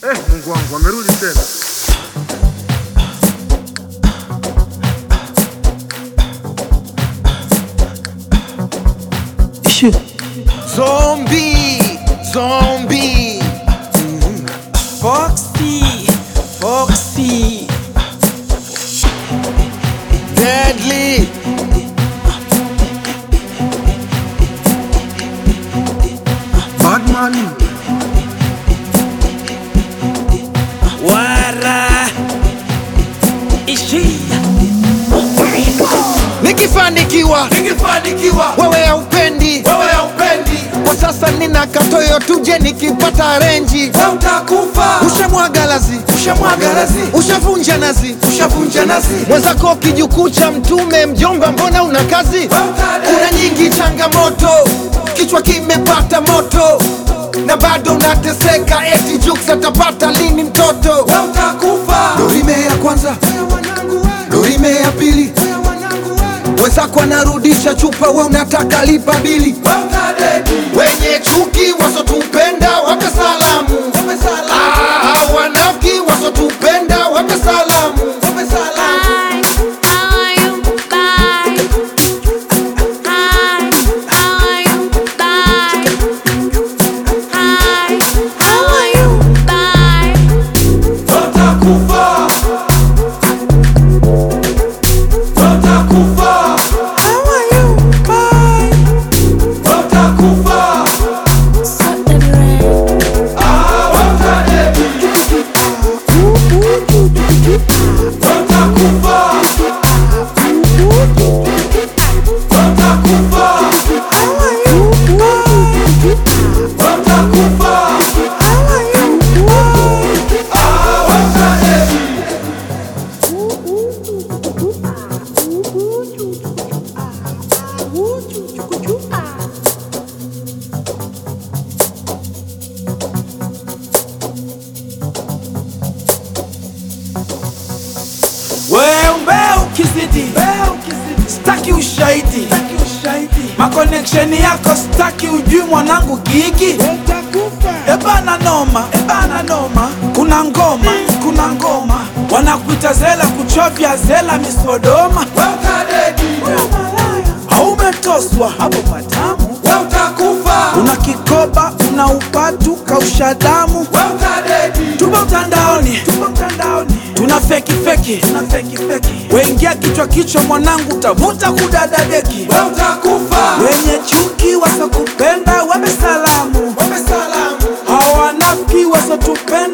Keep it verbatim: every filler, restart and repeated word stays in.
Eh, Mungu wangu amerudi tena. Zombie, zombie. Mm-hmm. Foxy, Foxy. Deadly. Batman. Wara. Ishi. Nikifanikiwa, Nikifanikiwa, wewe haupendi. wewe haupendi, Kwa sasa nina katoyo tuje nikipata renji. wewe utakufa. Ushamwaga lazi, Ushamwaga lazi, ushavunja nazi, ushavunja nazi, mwenzako kijukuu cha mtume. Mjomba, mbona una kazi? wewe utadedi. Kuna nyingi changamoto, kichwa kimepata moto na bado unateseka, eti Jux atapata lini mtoto? Wewe utakufa. Dorime ya kwanza, dorime ya pili, wenzako anarudisha chupa, we unataka lipa bili. Wewe utadedi. Wenye chuki wasotupenda wape salamu, ah, wanafiki wasotupenda wape salamu. Wewe utakufa. Wewe utakufa. Wewe utakufa. Ah, wewe utadedi. Wewe utakufa. Wewe utakufa. Wewe utakufa. Ah, wewe utadedi. Wewe ukizidi, staki ushahidi, ma connection yako staki, ujui mwanangu gigi. Ebana noma, ebana noma, kuna ngoma, kuna ngoma, wanakuita zela, kuchovya zela misodoma. Wewe utadedi. Haumetoswa hapo patamu, Wewe utakufa. una kikoba, una upatu, kausha damu. Wewe utadedi. Tupo mtandaoni, tupo mtandaoni, tuna feki feki, tuna feki feki. Wengia kichwa kichwa mwanangu, utavuta kudada deki. Wewe utakufa. Wenye chuki wasokupenda wape salamu, Wape salamu. hawanafiki wasotupenda